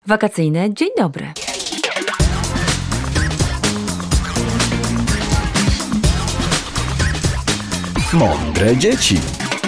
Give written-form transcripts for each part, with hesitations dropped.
wakacyjne dzień dobry. Mądre dzieci.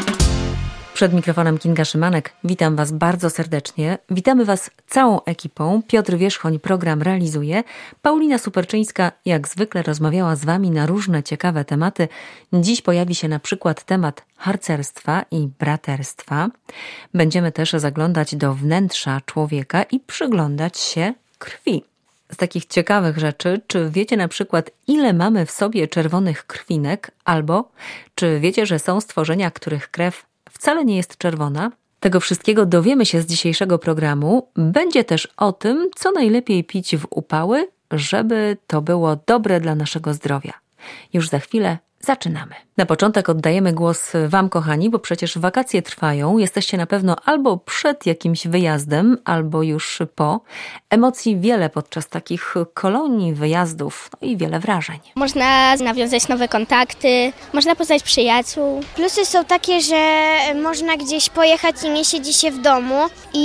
Przed mikrofonem Kinga Szymanek. Witam Was bardzo serdecznie. Witamy Was całą ekipą. Piotr Wierzchoń program realizuje. Paulina Superczyńska jak zwykle rozmawiała z Wami na różne ciekawe tematy. Dziś pojawi się na przykład temat harcerstwa i braterstwa. Będziemy też zaglądać do wnętrza człowieka i przyglądać się krwi. Z takich ciekawych rzeczy, czy wiecie na przykład, ile mamy w sobie czerwonych krwinek, albo czy wiecie, że są stworzenia, których krew wcale nie jest czerwona? Tego wszystkiego dowiemy się z dzisiejszego programu. Będzie też o tym, co najlepiej pić w upały, żeby to było dobre dla naszego zdrowia. Już za chwilę zaczynamy. Na początek oddajemy głos Wam, kochani, bo przecież wakacje trwają. Jesteście na pewno albo przed jakimś wyjazdem, albo już po. Emocji wiele podczas takich kolonii, wyjazdów, no i wiele wrażeń. Można nawiązać nowe kontakty, można poznać przyjaciół. Plusy są takie, że można gdzieś pojechać i nie siedzi się w domu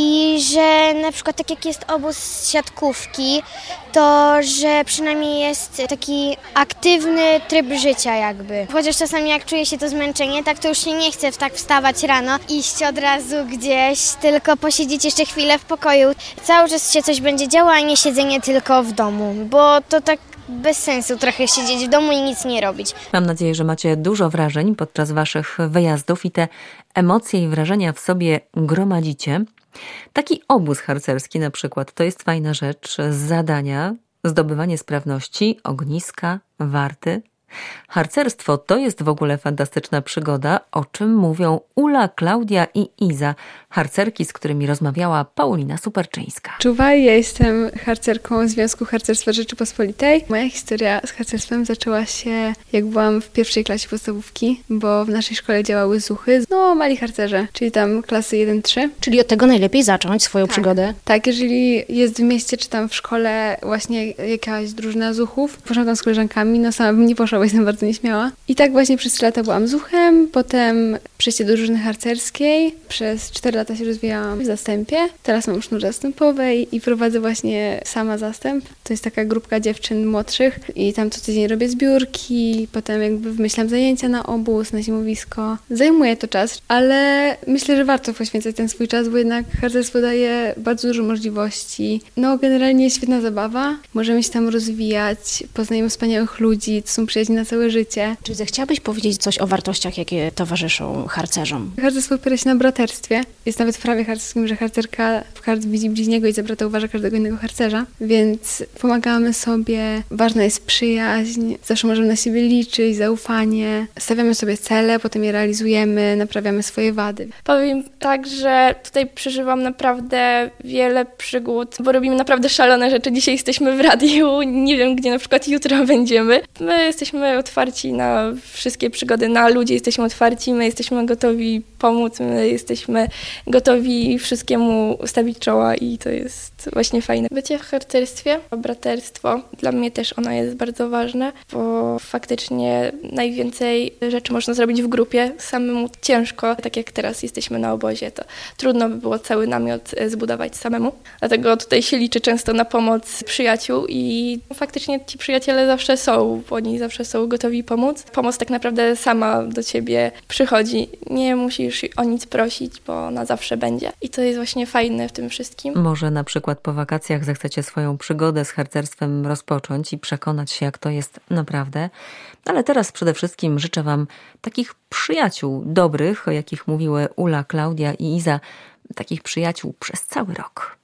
i że na przykład tak jak jest obóz siatkówki, to że przynajmniej jest taki aktywny tryb życia jakby. Chociaż czasami jak czuje się to zmęczenie, tak to już się nie chce tak wstawać rano, iść od razu gdzieś, tylko posiedzieć jeszcze chwilę w pokoju. Cały czas się coś będzie działo, a nie siedzenie tylko w domu, bo to tak bez sensu trochę siedzieć w domu i nic nie robić. Mam nadzieję, że macie dużo wrażeń podczas Waszych wyjazdów i te emocje i wrażenia w sobie gromadzicie. Taki obóz harcerski na przykład to jest fajna rzecz, zadania, zdobywanie sprawności, ogniska, warty. Harcerstwo to jest w ogóle fantastyczna przygoda, o czym mówią Ula, Klaudia i Iza, harcerki, z którymi rozmawiała Paulina Superczyńska. Czuwaj, ja jestem harcerką Związku Harcerstwa Rzeczypospolitej. Moja historia z harcerstwem zaczęła się, jak byłam w pierwszej klasie podstawówki, bo w naszej szkole działały zuchy, mali harcerze, czyli tam klasy 1-3. Czyli od tego najlepiej zacząć swoją przygodę? Tak, jeżeli jest w mieście, czy tam w szkole właśnie jakaś drużyna zuchów, poszłam tam z koleżankami, sama bym nie poszła, bo jestem bardzo nieśmiała. I tak właśnie przez 3 lata byłam zuchem, potem przejście do drużyny harcerskiej. Przez 4 lata się rozwijałam w zastępie. Teraz mam już nóż zastępowej i prowadzę właśnie sama zastęp. To jest taka grupka dziewczyn młodszych i tam co tydzień robię zbiórki, potem jakby wymyślam zajęcia na obóz, na zimowisko. Zajmuje to czas, ale myślę, że warto poświęcać ten swój czas, bo jednak harcerstwo daje bardzo dużo możliwości. Generalnie jest świetna zabawa. Możemy się tam rozwijać, poznajemy wspaniałych ludzi, to są przyjaźni na całe życie. Czy zechciałabyś powiedzieć coś o wartościach, jakie towarzyszą harcerzom? Harcerstwo opiera się na braterstwie. Jest nawet w prawie harcerskim, że harcerka w kart widzi bliźniego i za brata uważa każdego innego harcerza, więc pomagamy sobie. Ważna jest przyjaźń, zawsze możemy na siebie liczyć, zaufanie. Stawiamy sobie cele, potem je realizujemy, naprawiamy swoje wady. Powiem tak, że tutaj przeżywam naprawdę wiele przygód, bo robimy naprawdę szalone rzeczy. Dzisiaj jesteśmy w radiu, nie wiem gdzie na przykład jutro będziemy. My jesteśmy otwarci na wszystkie przygody, na ludzi jesteśmy otwarci, my jesteśmy gotowi pomóc, my jesteśmy gotowi wszystkiemu stawić czoła i to jest właśnie fajne. Bycie w harcerstwie, braterstwo, dla mnie też ono jest bardzo ważne, bo faktycznie najwięcej rzeczy można zrobić w grupie, samemu ciężko, tak jak teraz jesteśmy na obozie, to trudno by było cały namiot zbudować samemu, dlatego tutaj się liczy często na pomoc przyjaciół i faktycznie ci przyjaciele zawsze są, oni zawsze są gotowi pomóc. Pomoc tak naprawdę sama do ciebie przychodzi, nie musisz o nic prosić, bo ona zawsze będzie i to jest właśnie fajne w tym wszystkim. Może na przykład po wakacjach zechcecie swoją przygodę z harcerstwem rozpocząć i przekonać się, jak to jest naprawdę. Ale teraz przede wszystkim życzę Wam takich przyjaciół dobrych, o jakich mówiły Ula, Klaudia i Iza, takich przyjaciół przez cały rok.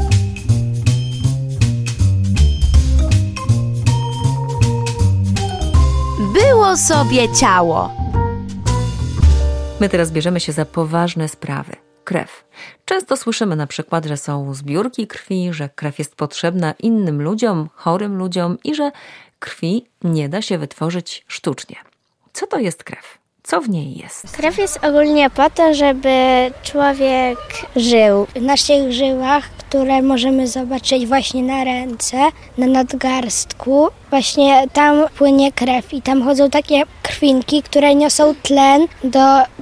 Było sobie ciało. My teraz bierzemy się za poważne sprawy. Krew. Często słyszymy na przykład, że są zbiórki krwi, że krew jest potrzebna innym ludziom, chorym ludziom i że krwi nie da się wytworzyć sztucznie. Co to jest krew? Co w niej jest? Krew jest ogólnie po to, żeby człowiek żył. W naszych żyłach, które możemy zobaczyć właśnie na ręce, na nadgarstku, właśnie tam płynie krew i tam chodzą takie krwinki, które niosą tlen do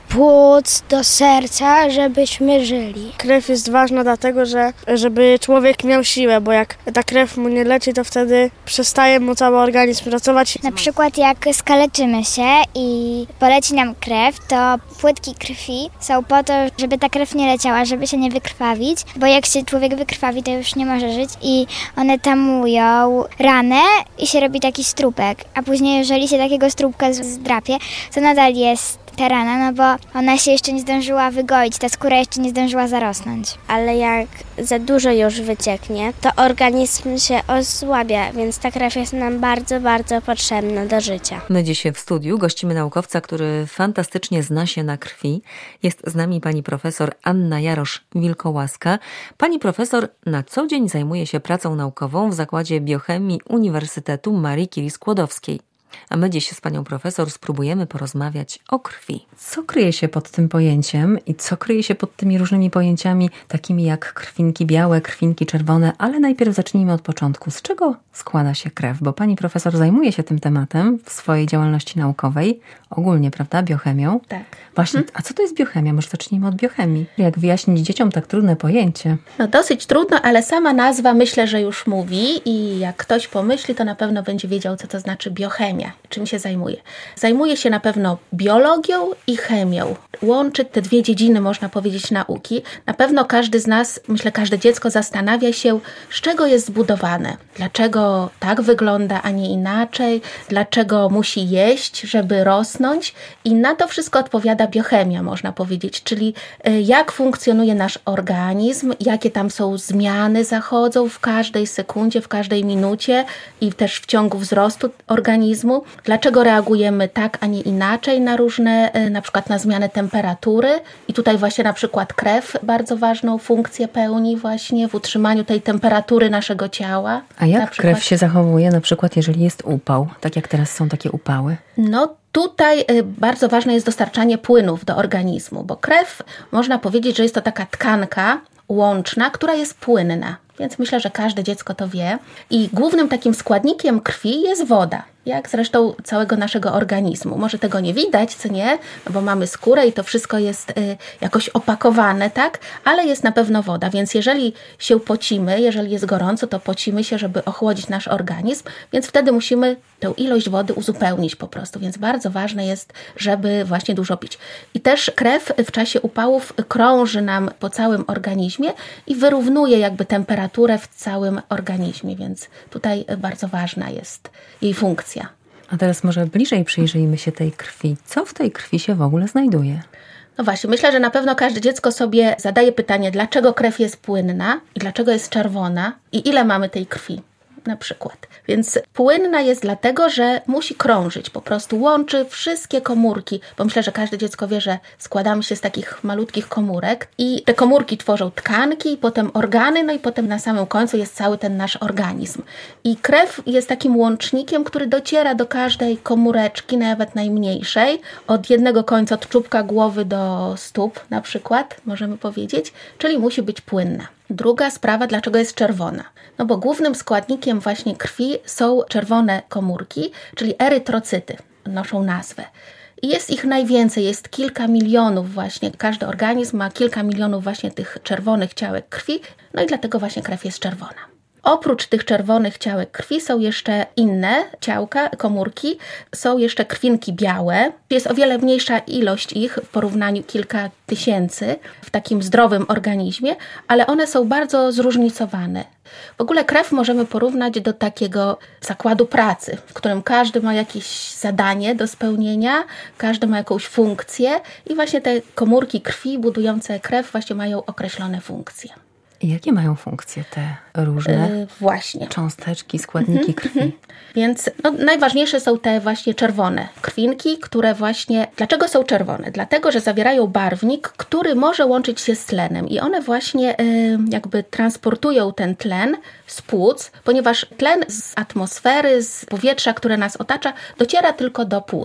płuc, do serca, żebyśmy żyli. Krew jest ważna dlatego, żeby człowiek miał siłę, bo jak ta krew mu nie leci, to wtedy przestaje mu cały organizm pracować. Na przykład jak skaleczymy się i poleci nam krew, to płytki krwi są po to, żeby ta krew nie leciała, żeby się nie wykrwawić, bo jak się człowiek wykrwawi, to już nie może żyć i one tamują ranę i się robi taki strupek, a później jeżeli się takiego strupka zdrapie, to nadal jest ta rana, no bo ona się jeszcze nie zdążyła wygoić, ta skóra jeszcze nie zdążyła zarosnąć. Ale jak za dużo już wycieknie, to organizm się osłabia, więc ta krew jest nam bardzo, bardzo potrzebna do życia. My dzisiaj w studiu gościmy naukowca, który fantastycznie zna się na krwi. Jest z nami pani profesor Anna Jarosz-Wilkołaska. Pani profesor na co dzień zajmuje się pracą naukową w Zakładzie Biochemii Uniwersytetu Marii Curie-Skłodowskiej. A my dziś z panią profesor spróbujemy porozmawiać o krwi. Co kryje się pod tym pojęciem i co kryje się pod tymi różnymi pojęciami, takimi jak krwinki białe, krwinki czerwone, ale najpierw zacznijmy od początku. Z czego składa się krew? Bo pani profesor zajmuje się tym tematem w swojej działalności naukowej, ogólnie, prawda, biochemią. Tak. Właśnie, a co to jest biochemia? Może zacznijmy od biochemii. Jak wyjaśnić dzieciom tak trudne pojęcie? No dosyć trudno, ale sama nazwa myślę, że już mówi i jak ktoś pomyśli, to na pewno będzie wiedział, co to znaczy biochemia, czym się zajmuje. Zajmuje się na pewno biologią i chemią. Łączy te dwie dziedziny, można powiedzieć, nauki. Na pewno każdy z nas, myślę, każde dziecko zastanawia się, z czego jest zbudowane. Dlaczego tak wygląda, a nie inaczej? Dlaczego musi jeść, żeby rosnąć? I na to wszystko odpowiada biochemia, można powiedzieć, czyli jak funkcjonuje nasz organizm, jakie tam są zmiany zachodzą w każdej sekundzie, w każdej minucie i też w ciągu wzrostu organizmu. Dlaczego reagujemy tak, a nie inaczej na różne, na przykład na zmianę temperatury. I tutaj właśnie na przykład krew bardzo ważną funkcję pełni właśnie w utrzymaniu tej temperatury naszego ciała. A jak krew się zachowuje na przykład, jeżeli jest upał, tak jak teraz są takie upały? No tutaj bardzo ważne jest dostarczanie płynów do organizmu, bo krew, można powiedzieć, że jest to taka tkanka łączna, która jest płynna. Więc myślę, że każde dziecko to wie. I głównym takim składnikiem krwi jest woda, jak zresztą całego naszego organizmu. Może tego nie widać, co nie, bo mamy skórę i to wszystko jest jakoś opakowane, tak? Ale jest na pewno woda, więc jeżeli się pocimy, jeżeli jest gorąco, to pocimy się, żeby ochłodzić nasz organizm, więc wtedy musimy tę ilość wody uzupełnić po prostu, więc bardzo ważne jest, żeby właśnie dużo pić. I też krew w czasie upałów krąży nam po całym organizmie i wyrównuje jakby temperaturę w całym organizmie, więc tutaj bardzo ważna jest jej funkcja. A teraz może bliżej przyjrzyjmy się tej krwi. Co w tej krwi się w ogóle znajduje? No właśnie, myślę, że na pewno każde dziecko sobie zadaje pytanie, dlaczego krew jest płynna i dlaczego jest czerwona i ile mamy tej krwi na przykład. Więc płynna jest dlatego, że musi krążyć, po prostu łączy wszystkie komórki, bo myślę, że każde dziecko wie, że składamy się z takich malutkich komórek i te komórki tworzą tkanki, potem organy, no i potem na samym końcu jest cały ten nasz organizm. I krew jest takim łącznikiem, który dociera do każdej komóreczki, nawet najmniejszej, od jednego końca, od czubka głowy do stóp na przykład, możemy powiedzieć, czyli musi być płynna. Druga sprawa, dlaczego jest czerwona? No bo głównym składnikiem właśnie krwi są czerwone komórki, czyli erytrocyty, noszą nazwę. I jest ich najwięcej, jest kilka milionów właśnie, każdy organizm ma kilka milionów właśnie tych czerwonych ciałek krwi, no i dlatego właśnie krew jest czerwona. Oprócz tych czerwonych ciałek krwi są jeszcze inne ciałka, komórki, są jeszcze krwinki białe. Jest o wiele mniejsza ilość ich w porównaniu kilka tysięcy w takim zdrowym organizmie, ale one są bardzo zróżnicowane. W ogóle krew możemy porównać do takiego zakładu pracy, w którym każdy ma jakieś zadanie do spełnienia, każdy ma jakąś funkcję i właśnie te komórki krwi budujące krew właśnie mają określone funkcje. I jakie mają funkcje te różne cząsteczki, składniki krwi? Więc najważniejsze są te właśnie czerwone krwinki, które właśnie... Dlaczego są czerwone? Dlatego, że zawierają barwnik, który może łączyć się z tlenem i one właśnie jakby transportują ten tlen z płuc, ponieważ tlen z atmosfery, z powietrza, które nas otacza, dociera tylko do płuc.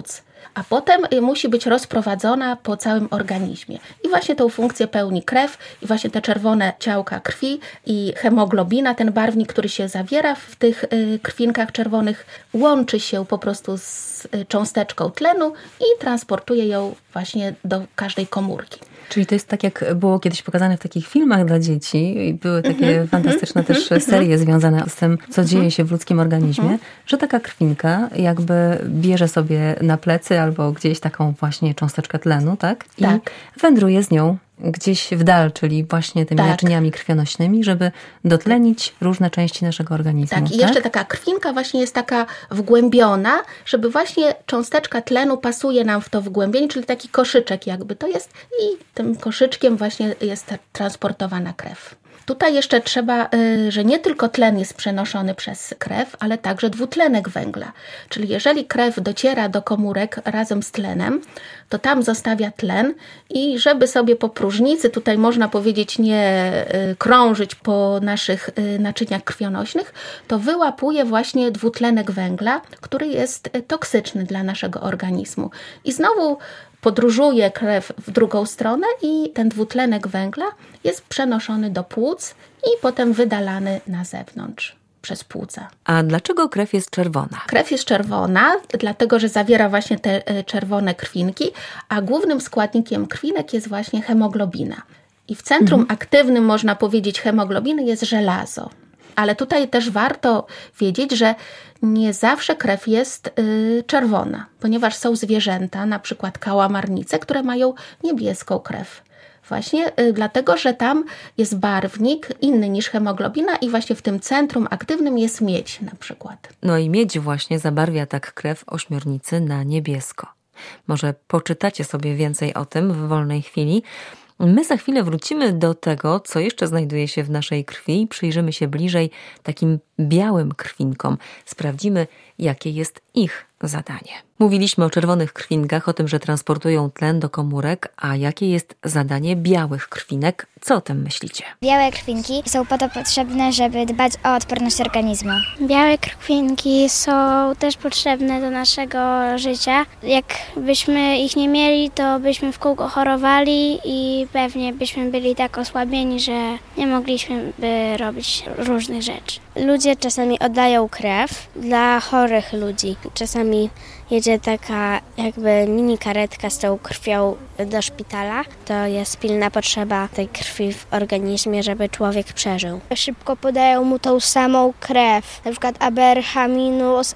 a potem musi być rozprowadzona po całym organizmie. I właśnie tą funkcję pełni krew i właśnie te czerwone ciałka krwi i hemoglobina, ten barwnik, który się zawiera w tych krwinkach czerwonych, łączy się po prostu z cząsteczką tlenu i transportuje ją właśnie do każdej komórki. Czyli to jest tak, jak było kiedyś pokazane w takich filmach dla dzieci i były takie fantastyczne też serie związane z tym, co dzieje się w ludzkim organizmie, że taka krwinka jakby bierze sobie na plecy albo gdzieś taką właśnie cząsteczkę tlenu, tak? I wędruje z nią gdzieś w dal, czyli właśnie tymi naczyniami krwionośnymi, żeby dotlenić różne części naszego organizmu. Tak, i jeszcze taka krwinka właśnie jest taka wgłębiona, żeby właśnie cząsteczka tlenu pasuje nam w to wgłębienie, czyli taki koszyczek jakby to jest i tym koszyczkiem właśnie jest transportowana krew. Tutaj jeszcze trzeba, że nie tylko tlen jest przenoszony przez krew, ale także dwutlenek węgla. Czyli jeżeli krew dociera do komórek razem z tlenem, to tam zostawia tlen i żeby sobie po próżnicy, tutaj można powiedzieć nie krążyć po naszych naczyniach krwionośnych, to wyłapuje właśnie dwutlenek węgla, który jest toksyczny dla naszego organizmu. I znowu podróżuje krew w drugą stronę i ten dwutlenek węgla jest przenoszony do płuc i potem wydalany na zewnątrz przez płuca. A dlaczego krew jest czerwona? Krew jest czerwona, dlatego że zawiera właśnie te czerwone krwinki, a głównym składnikiem krwinek jest właśnie hemoglobina. I w centrum aktywnym, można powiedzieć, hemoglobiny jest żelazo. Ale tutaj też warto wiedzieć, że nie zawsze krew jest czerwona, ponieważ są zwierzęta, na przykład kałamarnice, które mają niebieską krew. Właśnie dlatego, że tam jest barwnik inny niż hemoglobina i właśnie w tym centrum aktywnym jest miedź na przykład. No i miedź właśnie zabarwia tak krew ośmiornicy na niebiesko. Może poczytacie sobie więcej o tym w wolnej chwili. My za chwilę wrócimy do tego, co jeszcze znajduje się w naszej krwi i przyjrzymy się bliżej takim białym krwinkom. Sprawdzimy, jakie jest ich zadanie. Mówiliśmy o czerwonych krwinkach, o tym, że transportują tlen do komórek, a jakie jest zadanie białych krwinek? Co o tym myślicie? Białe krwinki są po to potrzebne, żeby dbać o odporność organizmu. Białe krwinki są też potrzebne do naszego życia. Jakbyśmy ich nie mieli, to byśmy w kółko chorowali i pewnie byśmy byli tak osłabieni, że nie mogliśmy by robić różnych rzeczy. Ludzie czasami oddają krew dla chorych ludzi. Czasami jedzie taka jakby mini karetka z tą krwią do szpitala. To jest pilna potrzeba tej krwi w organizmie, żeby człowiek przeżył. Szybko podają mu tą samą krew, na przykład ABRH-,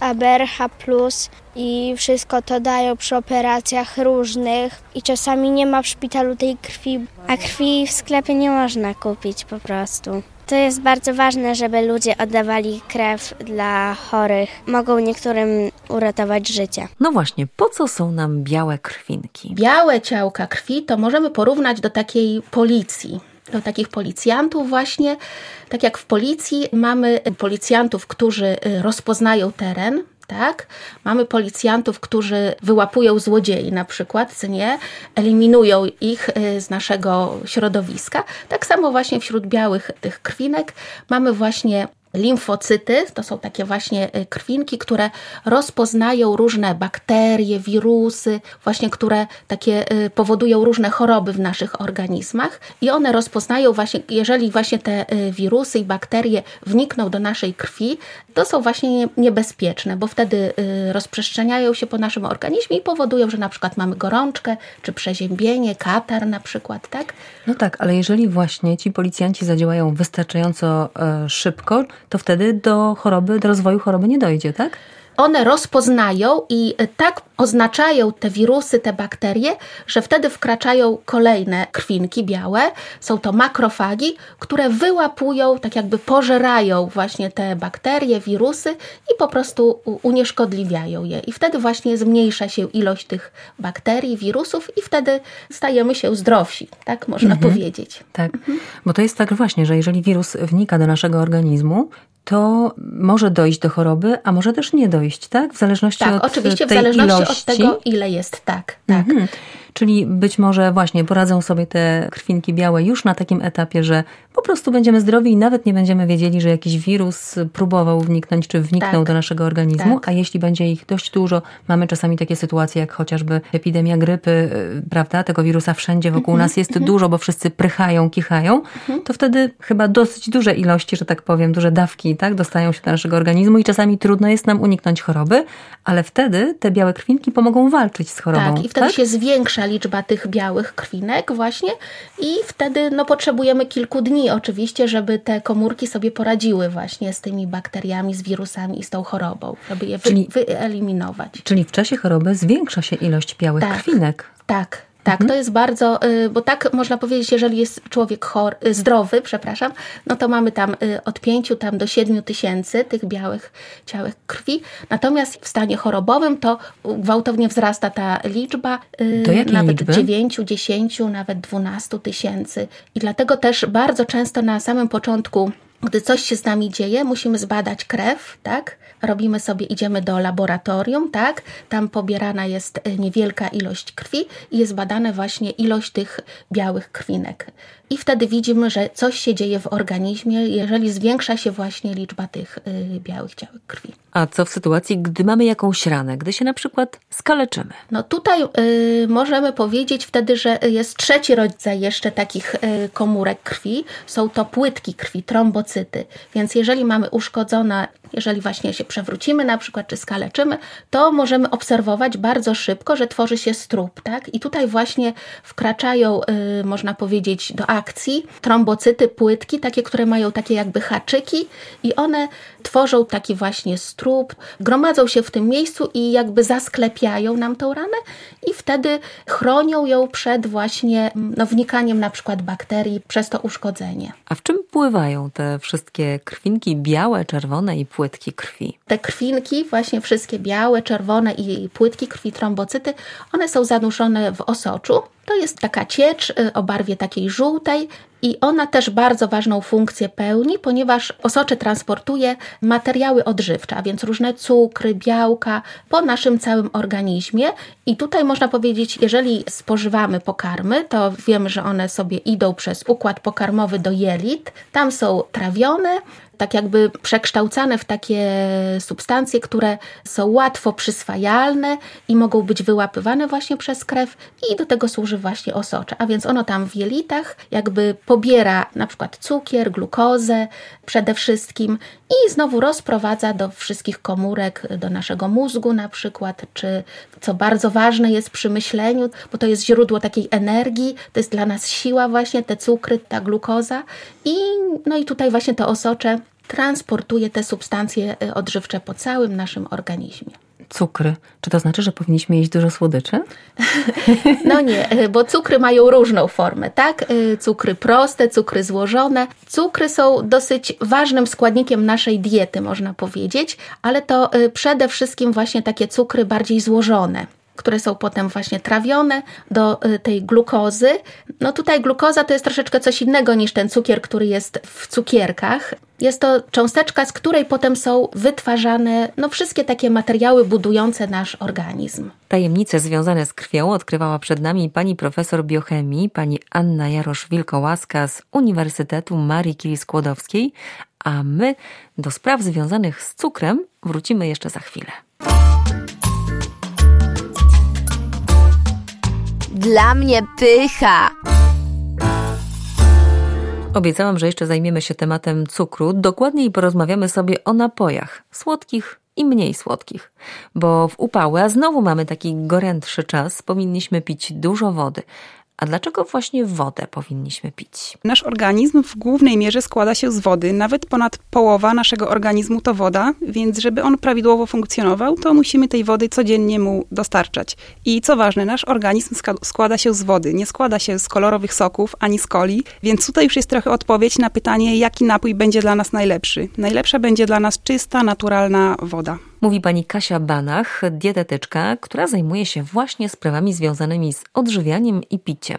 ABRH+, i wszystko to dają przy operacjach różnych i czasami nie ma w szpitalu tej krwi. A krwi w sklepie nie można kupić po prostu. To jest bardzo ważne, żeby ludzie oddawali krew dla chorych. Mogą niektórym uratować życie. No właśnie, po co są nam białe krwinki? Białe ciałka krwi to możemy porównać do takiej policji. Do takich policjantów właśnie. Tak jak w policji mamy policjantów, którzy rozpoznają teren, tak? Mamy policjantów, którzy wyłapują złodziei na przykład, eliminują ich z naszego środowiska. Tak samo właśnie wśród białych tych krwinek mamy właśnie limfocyty, to są takie właśnie krwinki, które rozpoznają różne bakterie, wirusy, właśnie które takie powodują różne choroby w naszych organizmach i one rozpoznają właśnie, jeżeli właśnie te wirusy i bakterie wnikną do naszej krwi, to są właśnie niebezpieczne, bo wtedy rozprzestrzeniają się po naszym organizmie i powodują, że na przykład mamy gorączkę, czy przeziębienie, katar na przykład, tak? No tak, ale jeżeli właśnie ci policjanci zadziałają wystarczająco szybko, to wtedy do rozwoju choroby nie dojdzie, tak? One rozpoznają i tak oznaczają te wirusy, te bakterie, że wtedy wkraczają kolejne krwinki białe. Są to makrofagi, które wyłapują, tak jakby pożerają właśnie te bakterie, wirusy i po prostu unieszkodliwiają je. I wtedy właśnie zmniejsza się ilość tych bakterii, wirusów i wtedy stajemy się zdrowsi, tak można powiedzieć. Tak, bo to jest tak właśnie, że jeżeli wirus wnika do naszego organizmu, to może dojść do choroby, a może też nie dojść, tak? W zależności od oczywiście, tej w zależności ilości. od tego, ile jest, tak. Czyli być może właśnie poradzą sobie te krwinki białe już na takim etapie, że po prostu będziemy zdrowi i nawet nie będziemy wiedzieli, że jakiś wirus próbował wniknąć, czy wniknął do naszego organizmu, a jeśli będzie ich dość dużo, mamy czasami takie sytuacje, jak chociażby epidemia grypy, prawda? Tego wirusa wszędzie wokół nas jest dużo, bo wszyscy prychają, kichają, to wtedy chyba dosyć duże ilości, że tak powiem, duże dawki, tak, dostają się do naszego organizmu i czasami trudno jest nam uniknąć choroby, ale wtedy te białe krwinki pomogą walczyć z chorobą. Tak, i wtedy się zwiększa liczba tych białych krwinek właśnie i wtedy potrzebujemy kilku dni oczywiście, żeby te komórki sobie poradziły właśnie z tymi bakteriami, z wirusami i z tą chorobą, żeby je wyeliminować. Czyli w czasie choroby zwiększa się ilość białych krwinek. Tak, to jest bardzo, bo tak można powiedzieć, jeżeli jest człowiek zdrowy, to mamy tam od 5 do 7 tysięcy tych białych ciałek krwi. Natomiast w stanie chorobowym to gwałtownie wzrasta ta liczba. Do jakiej nawet liczby? 9, 10, nawet 12 tysięcy. I dlatego też bardzo często na samym początku, gdy coś się z nami dzieje, musimy zbadać krew, tak? Idziemy do laboratorium, tak? Tam pobierana jest niewielka ilość krwi i jest badana właśnie ilość tych białych krwinek. I wtedy widzimy, że coś się dzieje w organizmie, jeżeli zwiększa się właśnie liczba tych białych ciałek krwi. A co w sytuacji, gdy mamy jakąś ranę, gdy się na przykład skaleczymy? Tutaj możemy powiedzieć wtedy, że jest trzeci rodzaj jeszcze takich komórek krwi. Są to płytki krwi, trombocyty. Więc jeżeli mamy uszkodzone, jeżeli właśnie się przewrócimy na przykład, czy skaleczymy, to możemy obserwować bardzo szybko, że tworzy się strób, tak? I tutaj właśnie wkraczają, można powiedzieć, do akcji trombocyty, płytki, takie, które mają takie jakby haczyki i one tworzą taki właśnie strób, gromadzą się w tym miejscu i jakby zasklepiają nam tą ranę i wtedy chronią ją przed właśnie wnikaniem na przykład bakterii przez to uszkodzenie. A w czym pływają te wszystkie krwinki białe, czerwone i płytki krwi? Te krwinki, właśnie wszystkie białe, czerwone i płytki krwi, trombocyty, one są zanurzone w osoczu. To jest taka ciecz o barwie takiej żółtej i ona też bardzo ważną funkcję pełni, ponieważ osocze transportuje materiały odżywcze, a więc różne cukry, białka po naszym całym organizmie. I tutaj można powiedzieć, jeżeli spożywamy pokarmy, to wiemy, że one sobie idą przez układ pokarmowy do jelit. Tam są trawione, tak jakby przekształcane w takie substancje, które są łatwo przyswajalne i mogą być wyłapywane właśnie przez krew i do tego służy właśnie osocze. A więc ono tam w jelitach jakby pobiera na przykład cukier, glukozę przede wszystkim i znowu rozprowadza do wszystkich komórek, do naszego mózgu na przykład, czy co bardzo ważne jest przy myśleniu, bo to jest źródło takiej energii, to jest dla nas siła właśnie, te cukry, ta glukoza i tutaj właśnie to osocze transportuje te substancje odżywcze po całym naszym organizmie. Cukry. Czy to znaczy, że powinniśmy jeść dużo słodyczy? No nie, bo cukry mają różną formę, tak? Cukry proste, cukry złożone. Cukry są dosyć ważnym składnikiem naszej diety, można powiedzieć, ale to przede wszystkim właśnie takie cukry bardziej złożone, które są potem właśnie trawione do tej glukozy. Tutaj glukoza to jest troszeczkę coś innego niż ten cukier, który jest w cukierkach. Jest to cząsteczka, z której potem są wytwarzane wszystkie takie materiały budujące nasz organizm. Tajemnice związane z krwią odkrywała przed nami pani profesor biochemii, pani Anna Jarosz-Wilkołaska z Uniwersytetu Marii Curie-Skłodowskiej, a my do spraw związanych z cukrem wrócimy jeszcze za chwilę. Dla mnie pycha. Obiecałam, że jeszcze zajmiemy się tematem cukru. Dokładniej porozmawiamy sobie o napojach słodkich i mniej słodkich. Bo w upały, a znowu mamy taki gorętszy czas, powinniśmy pić dużo wody. A dlaczego właśnie wodę powinniśmy pić? Nasz organizm w głównej mierze składa się z wody. Nawet ponad połowa naszego organizmu to woda, więc żeby on prawidłowo funkcjonował, to musimy tej wody codziennie mu dostarczać. I co ważne, nasz organizm składa się z wody. Nie składa się z kolorowych soków, ani z coli, więc tutaj już jest trochę odpowiedź na pytanie, jaki napój będzie dla nas najlepszy. Najlepsza będzie dla nas czysta, naturalna woda. Mówi pani Kasia Banach, dietetyczka, która zajmuje się właśnie sprawami związanymi z odżywianiem i piciem.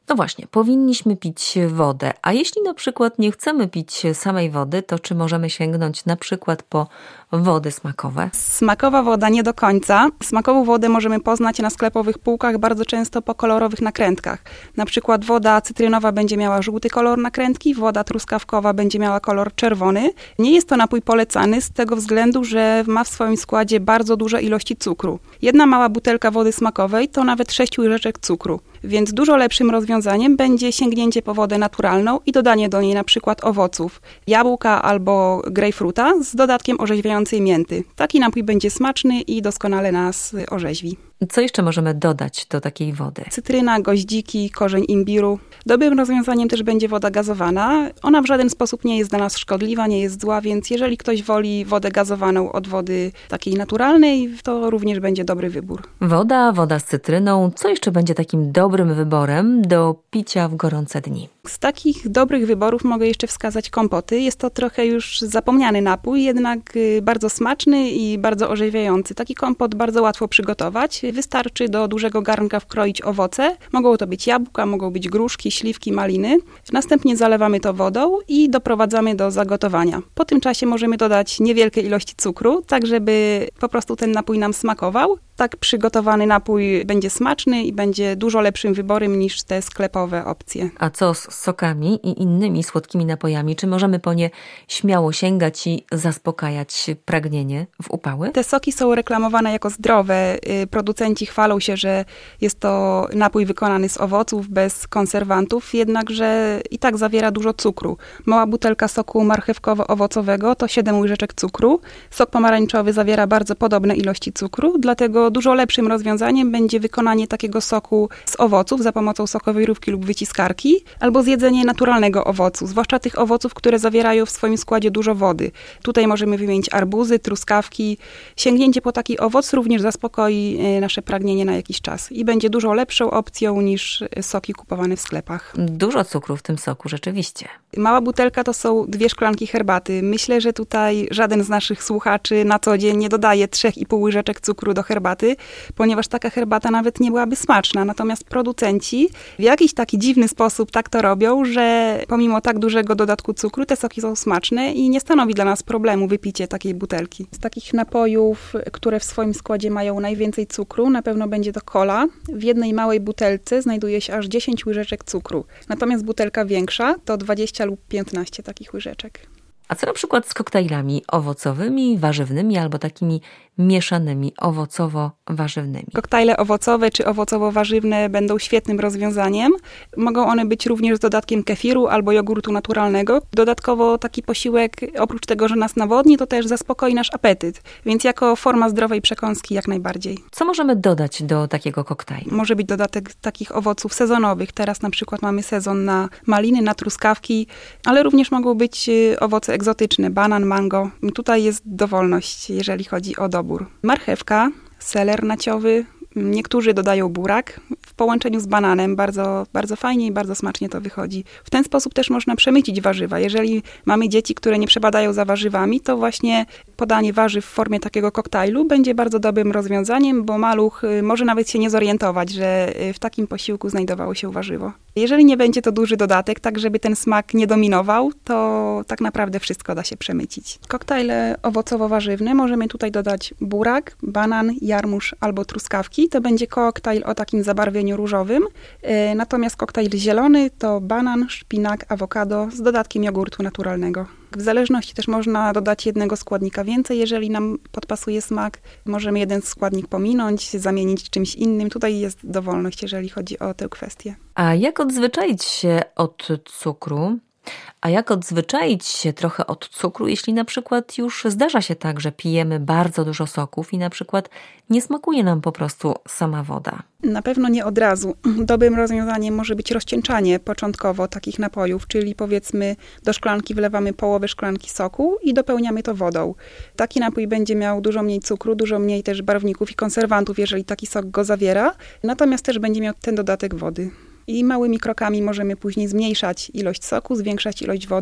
No właśnie, powinniśmy pić wodę, a jeśli na przykład nie chcemy pić samej wody, to czy możemy sięgnąć na przykład po wody smakowe? Smakowa woda nie do końca. Smakową wodę możemy poznać na sklepowych półkach bardzo często po kolorowych nakrętkach. Na przykład woda cytrynowa będzie miała żółty kolor nakrętki, woda truskawkowa będzie miała kolor czerwony. Nie jest to napój polecany z tego względu, że ma w swoim składzie bardzo duże ilości cukru. Jedna mała butelka wody smakowej to nawet 6 łyżeczek cukru. Więc dużo lepszym rozwiązaniem będzie sięgnięcie po wodę naturalną i dodanie do niej na przykład owoców, jabłka albo grejpfruta z dodatkiem orzeźwiającej mięty. Taki napój będzie smaczny i doskonale nas orzeźwi. Co jeszcze możemy dodać do takiej wody? Cytryna, goździki, korzeń imbiru. Dobrym rozwiązaniem też będzie woda gazowana. Ona w żaden sposób nie jest dla nas szkodliwa, nie jest zła, więc jeżeli ktoś woli wodę gazowaną od wody takiej naturalnej, to również będzie dobry wybór. Woda z cytryną. Co jeszcze będzie takim dobrym wyborem do picia w gorące dni? Z takich dobrych wyborów mogę jeszcze wskazać kompoty. Jest to trochę już zapomniany napój, jednak bardzo smaczny i bardzo orzeźwiający. Taki kompot bardzo łatwo przygotować. Wystarczy do dużego garnka wkroić owoce. Mogą to być jabłka, mogą być gruszki, śliwki, maliny. Następnie zalewamy to wodą i doprowadzamy do zagotowania. Po tym czasie możemy dodać niewielkie ilości cukru, tak żeby po prostu ten napój nam smakował. Tak przygotowany napój będzie smaczny i będzie dużo lepszym wyborem niż te sklepowe opcje. A co z sokami i innymi słodkimi napojami? Czy możemy po nie śmiało sięgać i zaspokajać pragnienie w upały? Te soki są reklamowane jako zdrowe. Producenci chwalą się, że jest to napój wykonany z owoców, bez konserwantów, jednakże i tak zawiera dużo cukru. Mała butelka soku marchewkowo-owocowego to 7 łyżeczek cukru. Sok pomarańczowy zawiera bardzo podobne ilości cukru, dlatego dużo lepszym rozwiązaniem będzie wykonanie takiego soku z owoców za pomocą sokowej rówki lub wyciskarki, albo zjedzenie naturalnego owocu, zwłaszcza tych owoców, które zawierają w swoim składzie dużo wody. Tutaj możemy wymienić arbuzy, truskawki. Sięgnięcie po taki owoc również zaspokoi nasze pragnienie na jakiś czas i będzie dużo lepszą opcją niż soki kupowane w sklepach. Dużo cukru w tym soku, rzeczywiście. Mała butelka to są 2 szklanki herbaty. Myślę, że tutaj żaden z naszych słuchaczy na co dzień nie dodaje 3,5 łyżeczek cukru do herbaty, ponieważ taka herbata nawet nie byłaby smaczna. Natomiast producenci w jakiś taki dziwny sposób tak to robią, że pomimo tak dużego dodatku cukru te soki są smaczne i nie stanowi dla nas problemu wypicie takiej butelki. Z takich napojów, które w swoim składzie mają najwięcej cukru, na pewno będzie to cola. W jednej małej butelce znajduje się aż 10 łyżeczek cukru. Natomiast butelka większa to 20 lub 15 takich łyżeczek. A co na przykład z koktajlami owocowymi, warzywnymi albo takimi mieszanymi owocowo-warzywnymi? Koktajle owocowe czy owocowo-warzywne będą świetnym rozwiązaniem. Mogą one być również z dodatkiem kefiru albo jogurtu naturalnego. Dodatkowo taki posiłek, oprócz tego, że nas nawodni, to też zaspokoi nasz apetyt. Więc jako forma zdrowej przekąski jak najbardziej. Co możemy dodać do takiego koktajlu? Może być dodatek takich owoców sezonowych. Teraz na przykład mamy sezon na maliny, na truskawki, ale również mogą być owoce egzotyczne, banan, mango. Tutaj jest dowolność, jeżeli chodzi o dobór. Marchewka, seler naciowy, niektórzy dodają burak w połączeniu z bananem. Bardzo, bardzo fajnie i bardzo smacznie to wychodzi. W ten sposób też można przemycić warzywa. Jeżeli mamy dzieci, które nie przebadają za warzywami, to właśnie podanie warzyw w formie takiego koktajlu będzie bardzo dobrym rozwiązaniem, bo maluch może nawet się nie zorientować, że w takim posiłku znajdowało się warzywo. Jeżeli nie będzie to duży dodatek, tak żeby ten smak nie dominował, to tak naprawdę wszystko da się przemycić. Koktajle owocowo-warzywne możemy tutaj dodać burak, banan, jarmuż albo truskawki. To będzie koktajl o takim zabarwieniu różowym. Natomiast koktajl zielony to banan, szpinak, awokado z dodatkiem jogurtu naturalnego. W zależności też można dodać jednego składnika więcej, jeżeli nam podpasuje smak. Możemy jeden składnik pominąć, zamienić czymś innym. Tutaj jest dowolność, jeżeli chodzi o tę kwestię. A jak odzwyczaić się od cukru? A jak odzwyczaić się trochę od cukru, jeśli na przykład już zdarza się tak, że pijemy bardzo dużo soków i na przykład nie smakuje nam po prostu sama woda? Na pewno nie od razu. Dobrym rozwiązaniem może być rozcieńczanie początkowo takich napojów, czyli powiedzmy do szklanki wlewamy połowę szklanki soku i dopełniamy to wodą. Taki napój będzie miał dużo mniej cukru, dużo mniej też barwników i konserwantów, jeżeli taki sok go zawiera, natomiast też będzie miał ten dodatek wody. I małymi krokami możemy później zmniejszać ilość soku, zwiększać ilość wody,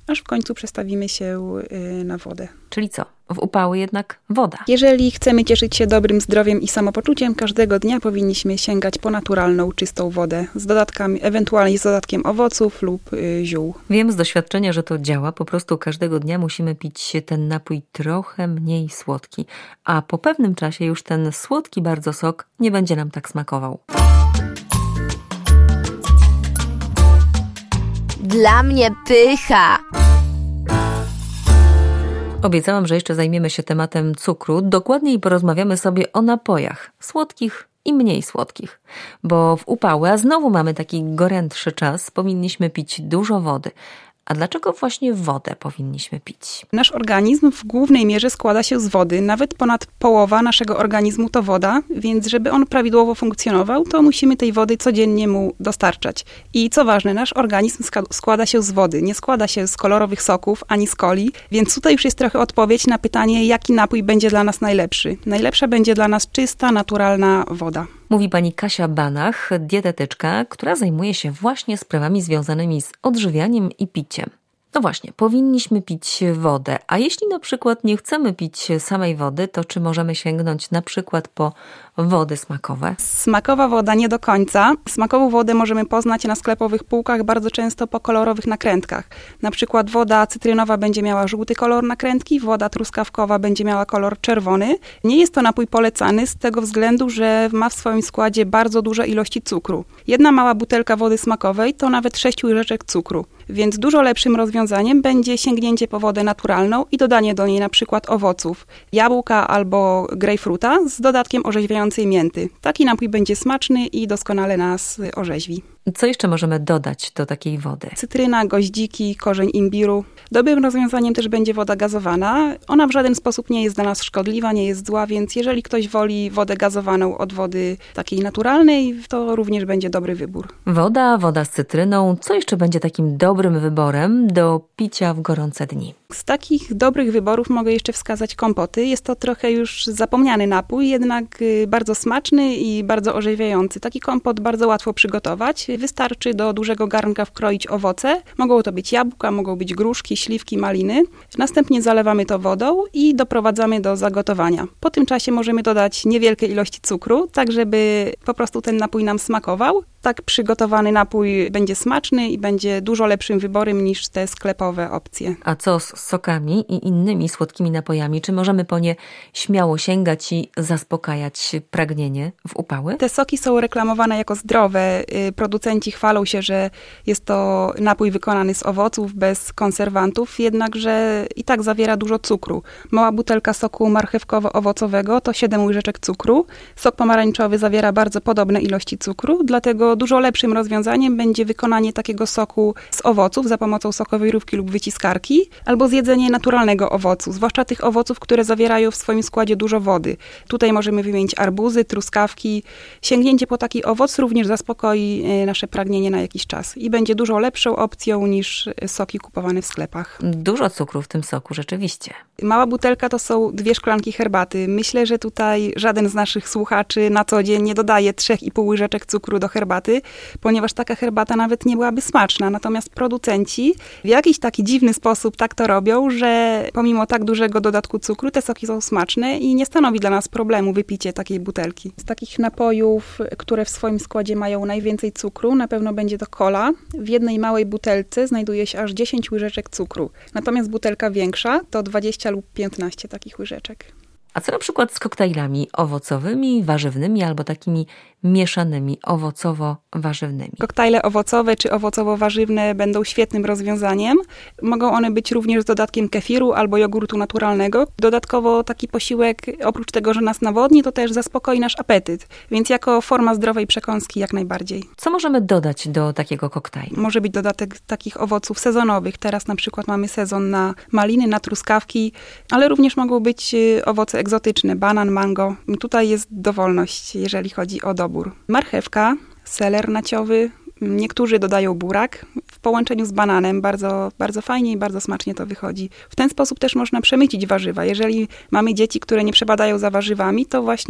aż w końcu przestawimy się na wodę. Czyli co? W upały jednak woda. Jeżeli chcemy cieszyć się dobrym zdrowiem i samopoczuciem, każdego dnia powinniśmy sięgać po naturalną, czystą wodę z dodatkami, ewentualnie z dodatkiem owoców lub ziół. Wiem z doświadczenia, że to działa. Po prostu każdego dnia musimy pić ten napój trochę mniej słodki, a po pewnym czasie już ten słodki bardzo sok nie będzie nam tak smakował. Dla mnie pycha. Obiecałam, że jeszcze zajmiemy się tematem cukru. Dokładniej porozmawiamy sobie o napojach słodkich i mniej słodkich. Bo w upały, a znowu mamy taki gorętszy czas, powinniśmy pić dużo wody. A dlaczego właśnie wodę powinniśmy pić? Nasz organizm w głównej mierze składa się z wody. Nawet ponad połowa naszego organizmu to woda, więc żeby on prawidłowo funkcjonował, to musimy tej wody codziennie mu dostarczać. I co ważne, nasz organizm składa się z wody. Nie składa się z kolorowych soków ani z coli, więc tutaj już jest trochę odpowiedź na pytanie, jaki napój będzie dla nas najlepszy. Najlepsza będzie dla nas czysta, naturalna woda. Mówi pani Kasia Banach, dietetyczka, która zajmuje się właśnie sprawami związanymi z odżywianiem i piciem. No właśnie, powinniśmy pić wodę, a jeśli na przykład nie chcemy pić samej wody, to czy możemy sięgnąć na przykład po wody smakowe? Smakowa woda nie do końca. Smakową wodę możemy poznać na sklepowych półkach bardzo często po kolorowych nakrętkach. Na przykład woda cytrynowa będzie miała żółty kolor nakrętki, woda truskawkowa będzie miała kolor czerwony. Nie jest to napój polecany z tego względu, że ma w swoim składzie bardzo duże ilości cukru. Jedna mała butelka wody smakowej to nawet 6 łyżeczek cukru. Więc dużo lepszym rozwiązaniem będzie sięgnięcie po wodę naturalną i dodanie do niej na przykład owoców, jabłka albo grejpfruta z dodatkiem orzeźwiającej mięty. Taki napój będzie smaczny i doskonale nas orzeźwi. Co jeszcze możemy dodać do takiej wody? Cytryna, goździki, korzeń imbiru. Dobrym rozwiązaniem też będzie woda gazowana. Ona w żaden sposób nie jest dla nas szkodliwa, nie jest zła, więc jeżeli ktoś woli wodę gazowaną od wody takiej naturalnej, to również będzie dobry wybór. Woda z cytryną. Co jeszcze będzie takim dobrym wyborem do picia w gorące dni? Z takich dobrych wyborów mogę jeszcze wskazać kompoty. Jest to trochę już zapomniany napój, jednak bardzo smaczny i bardzo orzeźwiający. Taki kompot bardzo łatwo przygotować. Wystarczy do dużego garnka wkroić owoce. Mogą to być jabłka, mogą być gruszki, śliwki, maliny. Następnie zalewamy to wodą i doprowadzamy do zagotowania. Po tym czasie możemy dodać niewielkie ilości cukru, tak żeby po prostu ten napój nam smakował. Tak przygotowany napój będzie smaczny i będzie dużo lepszym wyborem niż te sklepowe opcje. A co z sokami i innymi słodkimi napojami? Czy możemy po nie śmiało sięgać i zaspokajać pragnienie w upały? Te soki są reklamowane jako zdrowe. Producenci chwalą się, że jest to napój wykonany z owoców, bez konserwantów, jednakże i tak zawiera dużo cukru. Mała butelka soku marchewkowo-owocowego to 7 łyżeczek cukru. Sok pomarańczowy zawiera bardzo podobne ilości cukru, dlatego dużo lepszym rozwiązaniem będzie wykonanie takiego soku z owoców za pomocą sokowej rówki lub wyciskarki, albo zjedzenie naturalnego owocu, zwłaszcza tych owoców, które zawierają w swoim składzie dużo wody. Tutaj możemy wymienić arbuzy, truskawki. Sięgnięcie po taki owoc również zaspokoi nasze pragnienie na jakiś czas i będzie dużo lepszą opcją niż soki kupowane w sklepach. Dużo cukru w tym soku, rzeczywiście. Mała butelka to są 2 szklanki herbaty. Myślę, że tutaj żaden z naszych słuchaczy na co dzień nie dodaje 3,5 łyżeczek cukru do herbaty, ponieważ taka herbata nawet nie byłaby smaczna. Natomiast producenci w jakiś taki dziwny sposób tak to robią, że pomimo tak dużego dodatku cukru te soki są smaczne i nie stanowi dla nas problemu wypicie takiej butelki. Z takich napojów, które w swoim składzie mają najwięcej cukru, na pewno będzie to cola. W jednej małej butelce znajduje się aż 10 łyżeczek cukru. Natomiast butelka większa to 20 lub 15 takich łyżeczek. A co na przykład z koktajlami owocowymi, warzywnymi albo takimi mieszanymi owocowo-warzywnymi? Koktajle owocowe czy owocowo-warzywne będą świetnym rozwiązaniem. Mogą one być również z dodatkiem kefiru albo jogurtu naturalnego. Dodatkowo taki posiłek, oprócz tego, że nas nawodni, to też zaspokoi nasz apetyt. Więc jako forma zdrowej przekąski jak najbardziej. Co możemy dodać do takiego koktajlu? Może być dodatek takich owoców sezonowych. Teraz na przykład mamy sezon na maliny, na truskawki, ale również mogą być owoce egzotyczne, banan, mango. Tutaj jest dowolność, jeżeli chodzi o dobór. Marchewka, seler naciowy, niektórzy dodają burak w połączeniu z bananem. Bardzo, bardzo fajnie i bardzo smacznie to wychodzi. W ten sposób też można przemycić warzywa. Jeżeli mamy dzieci, które nie przepadają za warzywami, to właśnie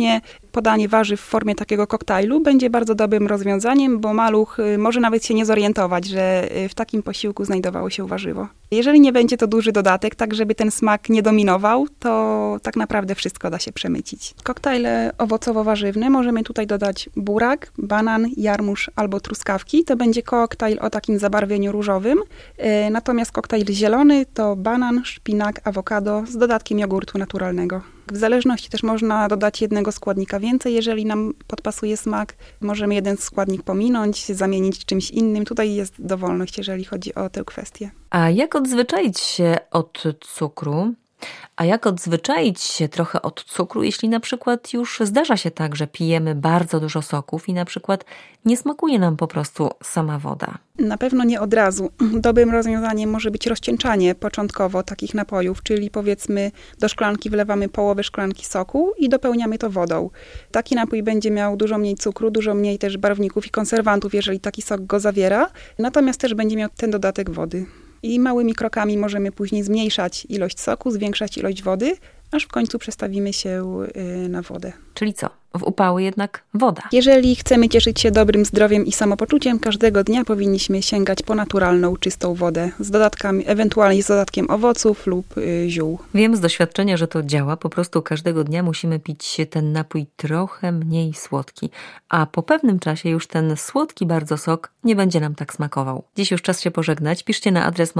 podanie warzyw w formie takiego koktajlu będzie bardzo dobrym rozwiązaniem, bo maluch może nawet się nie zorientować, że w takim posiłku znajdowało się warzywo. Jeżeli nie będzie to duży dodatek, tak żeby ten smak nie dominował, to tak naprawdę wszystko da się przemycić. Koktajle owocowo-warzywne możemy tutaj dodać burak, banan, jarmuż albo truskawki. To będzie koktajl o takim zabarwieniu różowym. Natomiast koktajl zielony to banan, szpinak, awokado z dodatkiem jogurtu naturalnego. W zależności też można dodać jednego składnika więcej, jeżeli nam podpasuje smak. Możemy jeden składnik pominąć, zamienić czymś innym. Tutaj jest dowolność, jeżeli chodzi o tę kwestię. A jak odzwyczaić się od cukru? A jak odzwyczaić się trochę od cukru, jeśli na przykład już zdarza się tak, że pijemy bardzo dużo soków i na przykład nie smakuje nam po prostu sama woda? Na pewno nie od razu. Dobrym rozwiązaniem może być rozcieńczanie początkowo takich napojów, czyli powiedzmy do szklanki wlewamy połowę szklanki soku i dopełniamy to wodą. Taki napój będzie miał dużo mniej cukru, dużo mniej też barwników i konserwantów, jeżeli taki sok go zawiera, natomiast też będzie miał ten dodatek wody. I małymi krokami możemy później zmniejszać ilość soku, zwiększać ilość wody, aż w końcu przestawimy się na wodę. Czyli co? W upały jednak woda. Jeżeli chcemy cieszyć się dobrym zdrowiem i samopoczuciem, każdego dnia powinniśmy sięgać po naturalną, czystą wodę z dodatkami, ewentualnie z dodatkiem owoców lub ziół. Wiem z doświadczenia, że to działa. Po prostu każdego dnia musimy pić ten napój trochę mniej słodki. A po pewnym czasie już ten słodki bardzo sok nie będzie nam tak smakował. Dziś już czas się pożegnać. Piszcie na adres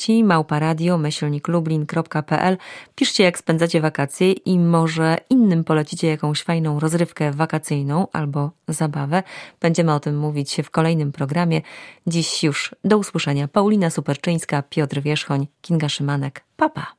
mądredzieci@radio-lublin.pl. Piszcie, jak spędzacie wakacje i może innym polecicie jakąś fajną rozrywkę wakacyjną albo zabawę. Będziemy o tym mówić w kolejnym programie. Dziś już do usłyszenia. Paulina Superczyńska, Piotr Wierzchoń, Kinga Szymanek. Pa, pa.